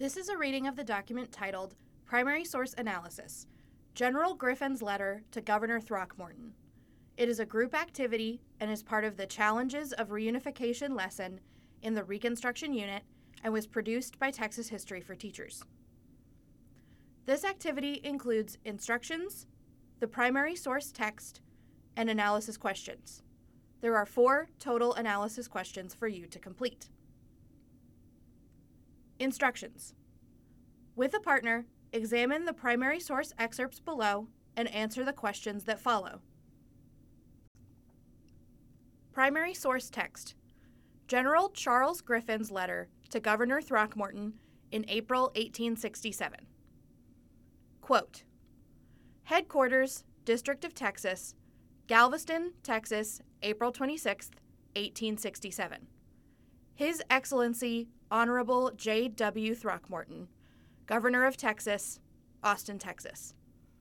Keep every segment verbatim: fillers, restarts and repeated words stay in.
This is a reading of the document titled Primary Source Analysis, General Griffin's Letter to Governor Throckmorton. It is a group activity and is part of the Challenges of Reunification lesson in the Reconstruction Unit and was produced by Texas History for Teachers. This activity includes instructions, the primary source text, and analysis questions. There are four total analysis questions for you to complete. Instructions. With a partner, examine the primary source excerpts below and answer the questions that follow. Primary source text. General Charles Griffin's letter to Governor Throckmorton in April eighteen sixty-seven. Quote, Headquarters, District of Texas, Galveston, Texas, April twenty-sixth, eighteen sixty-seven. His Excellency, Honorable J W Throckmorton, Governor of Texas, Austin, Texas.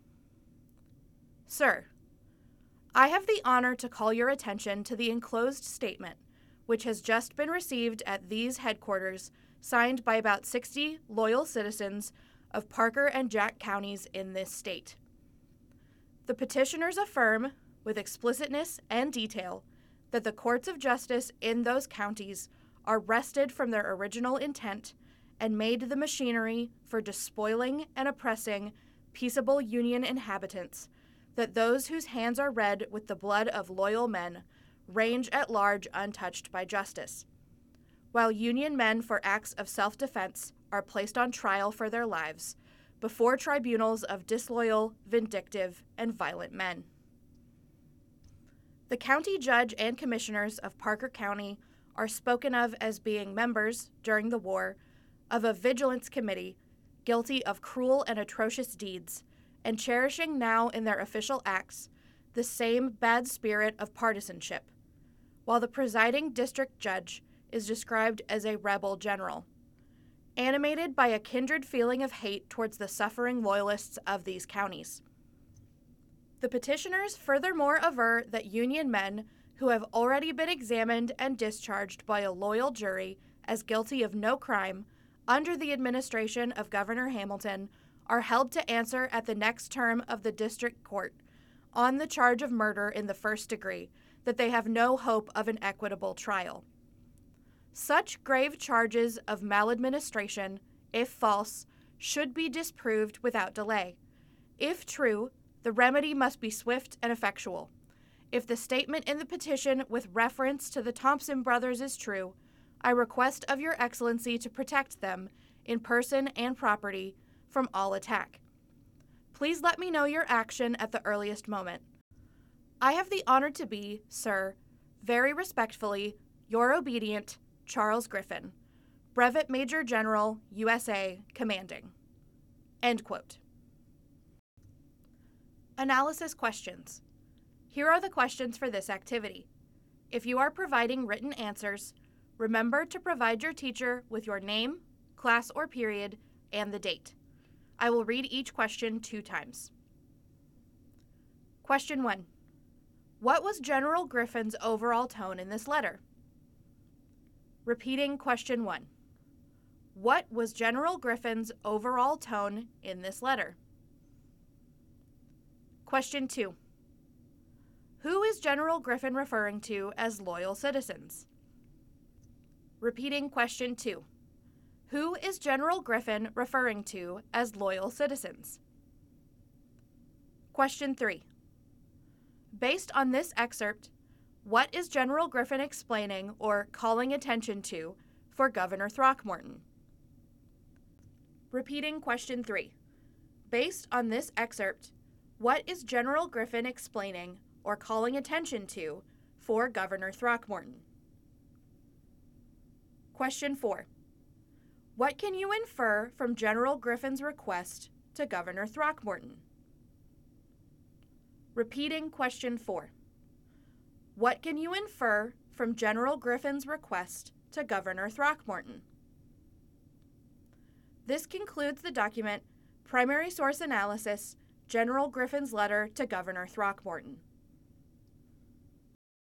Sir, I have the honor to call your attention to the enclosed statement, which has just been received at these headquarters, signed by about sixty loyal citizens of Parker and Jack counties in this state. The petitioners affirm, with explicitness and detail, that the courts of justice in those counties are wrested from their original intent and made the machinery for despoiling and oppressing peaceable Union inhabitants, that those whose hands are red with the blood of loyal men range at large untouched by justice, while Union men for acts of self-defense are placed on trial for their lives before tribunals of disloyal, vindictive, and violent men. The county judge and commissioners of Parker County are spoken of as being members, during the war, of a vigilance committee guilty of cruel and atrocious deeds, and cherishing now in their official acts the same bad spirit of partisanship, while the presiding district judge is described as a rebel general, animated by a kindred feeling of hate towards the suffering loyalists of these counties. The petitioners furthermore aver that Union men who have already been examined and discharged by a loyal jury as guilty of no crime under the administration of Governor Hamilton are held to answer at the next term of the district court on the charge of murder in the first degree, that they have no hope of an equitable trial. Such grave charges of maladministration, if false, should be disproved without delay. If true, the remedy must be swift and effectual. If the statement in the petition with reference to the Thompson brothers is true, I request of your Excellency to protect them, in person and property, from all attack. Please let me know your action at the earliest moment. I have the honor to be, sir, very respectfully, your obedient, Charles Griffin, Brevet Major General, U S A, Commanding. End quote. Analysis questions. Here are the questions for this activity. If you are providing written answers, remember to provide your teacher with your name, class or period, and the date. I will read each question two times. Question one. What was General Griffin's overall tone in this letter? Repeating question one. What was General Griffin's overall tone in this letter? Question two. Who is General Griffin referring to as loyal citizens? Repeating question two. Who is General Griffin referring to as loyal citizens? Question three. Based on this excerpt, what is General Griffin explaining or calling attention to for Governor Throckmorton? Repeating question three. Based on this excerpt, what is General Griffin explaining or calling attention to for Governor Throckmorton? Question four. What can you infer from General Griffin's request to Governor Throckmorton? Repeating question four. What can you infer from General Griffin's request to Governor Throckmorton? This concludes the document Primary Source Analysis, General Griffin's Letter to Governor Throckmorton.